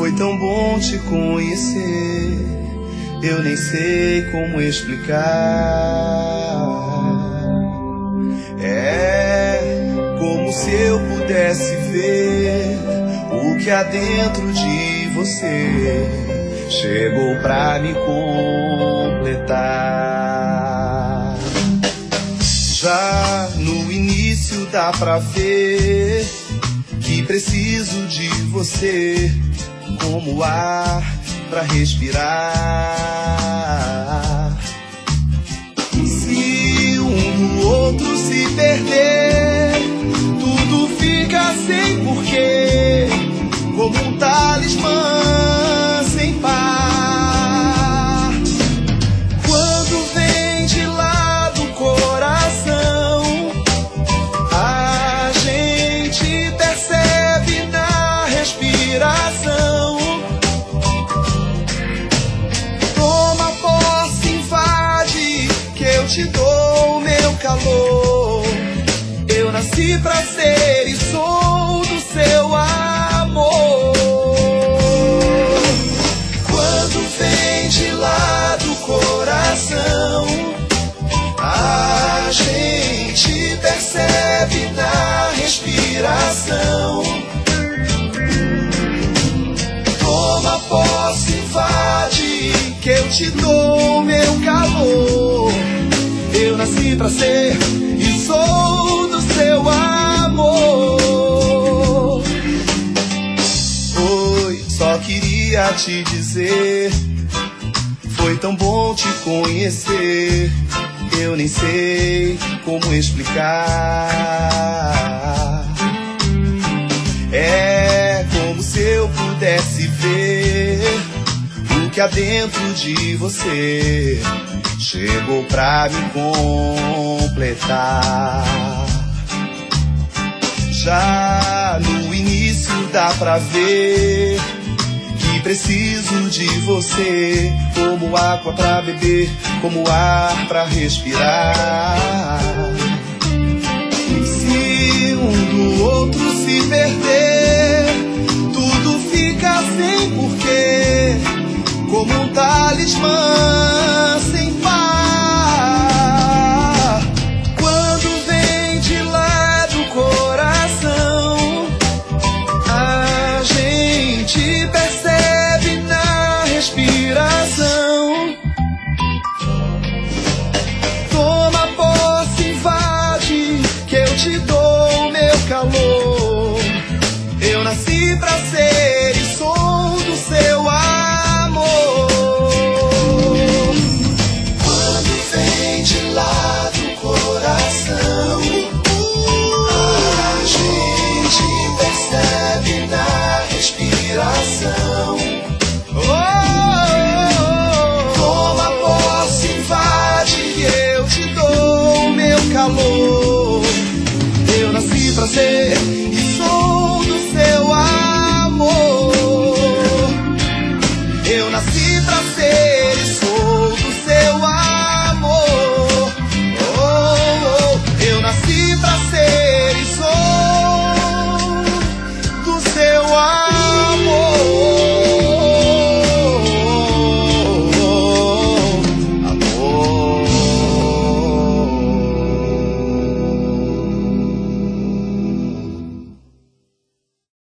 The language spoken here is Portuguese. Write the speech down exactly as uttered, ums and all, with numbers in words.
Foi tão bom te conhecer, eu nem sei como explicar. É como se eu pudesse ver o que há dentro de você chegou pra me completar. Já no início dá pra ver que preciso de você como ar pra respirar. Se um do outro se perder, tudo fica sem porquê, como um talismã sem par. Quando vem de lá do coração, a gente percebe na respiração. Toma posse, invade, que eu te dou o meu calor. Eu nasci pra ser e sou do seu amor. Quando vem de lá do coração, a gente percebe na respiração. Toma posse, invade, que eu te dou o meu calor. Eu nasci pra ser e sou do seu amor. Oi, só queria te dizer, foi tão bom te conhecer, eu nem sei como explicar. É como se eu pudesse ver o que há dentro de você chegou pra me completar. Já no início dá pra ver que preciso de você como água pra beber, como ar pra respirar. Se um do outro se perder, tudo fica sem porquê, como um talismã